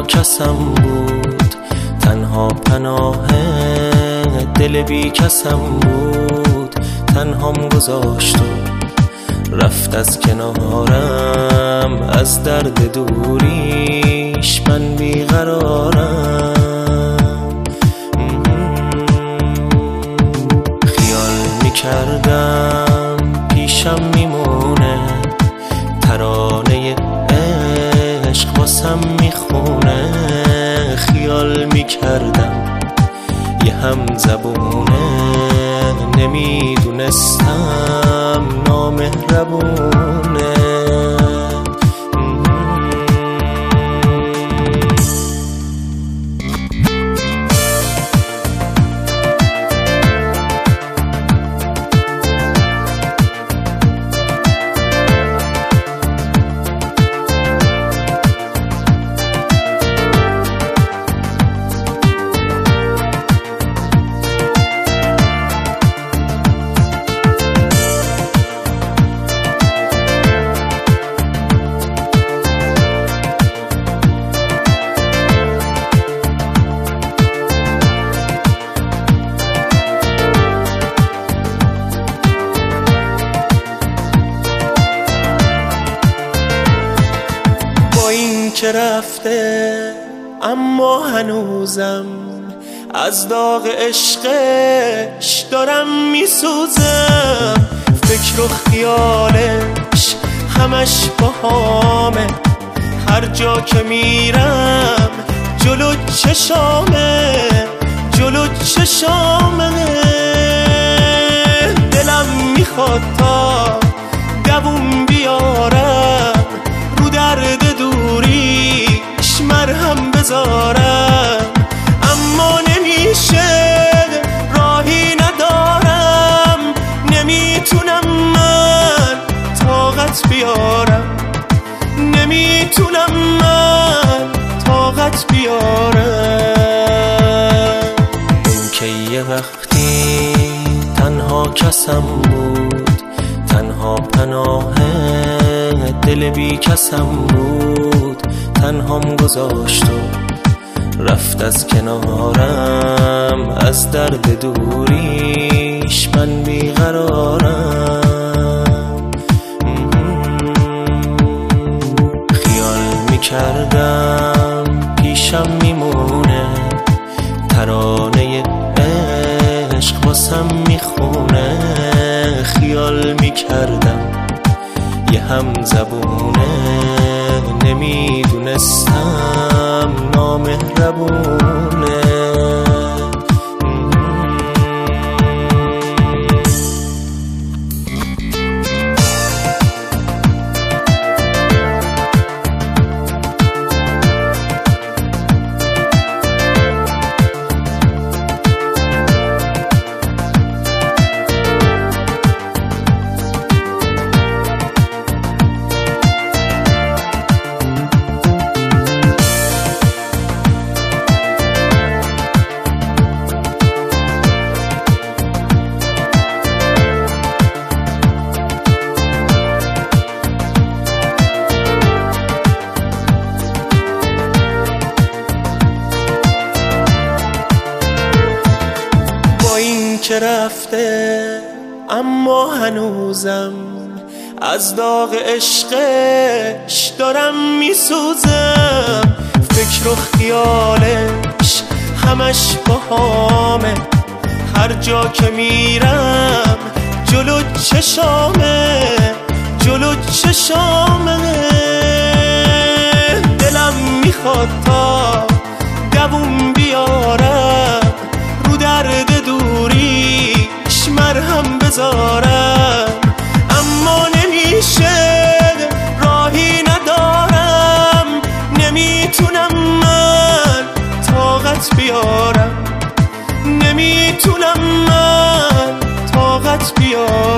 کسم بود، تنها پناه دل بی کسم بود. تنهام گذاشت و رفت از کنارم، از درد دوریش من بیقرارم. خیال میکردم پیشم میمونه، ترانه عشق واسم میخونه. خیال میکردم یه هم زبونه، نمیدونستم نامهربونه. که رفته اما هنوزم از داغ عشقش دارم میسوزم. فکر و خیالش همش باهامه، هر جا که میرم جلو چشامه، جلو چشامه. دلم میخواد تا دووم بیارم، رو درد دوریش مرهم بذارم. اما نمیشه، راهی ندارم، نمیتونم من طاقت بیارم، نمیتونم من طاقت بیارم. این که یه وقتی تنها کسم بود، تنها پناه دل بی کسم بود. تنهام گذاشت و رفت از کنارم، از درد دوریش من بیقرارم. خیال میکردم پیشم میمونه، ترانه عشق واسم میخونه. خیال میکردم یه هم زبونه، نمیدونستم نامهربونه. که رفته اما هنوزم از داغ عشقش دارم میسوزم. فکر و خیالش همش باهامه، هر جا که میرم جلو چشامه، جلو چشامه. دلم میخواد تا دووم بیارم، رو درد دوریش مرهم بذارم. اما نمیشه، راهی ندارم، نمیتونم من طاقت بیارم، نمیتونم من طاقت بیارم.